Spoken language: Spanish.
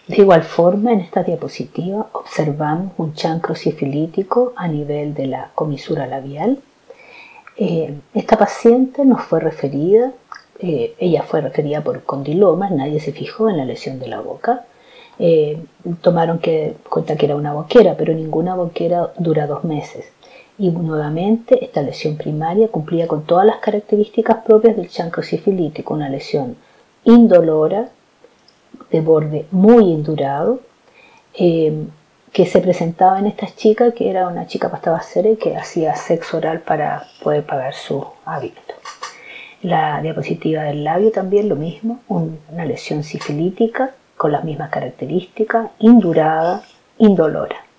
De igual forma, en esta diapositiva observamos un chancro sifilítico a nivel de la comisura labial. Esta paciente nos fue referida, ella fue referida por condilomas, nadie se fijó en la lesión de la boca. Tomaron cuenta que era una boquera, pero ninguna boquera dura 2 meses. Y nuevamente esta lesión primaria cumplía con todas las características propias del chancro sifilítico, una lesión indolora, de borde muy indurado, que se presentaba en esta chica, que era una chica pastabacera que hacía sexo oral para poder pagar su hábito. La diapositiva del labio también lo mismo, una lesión sifilítica con las mismas características, indurada, indolora.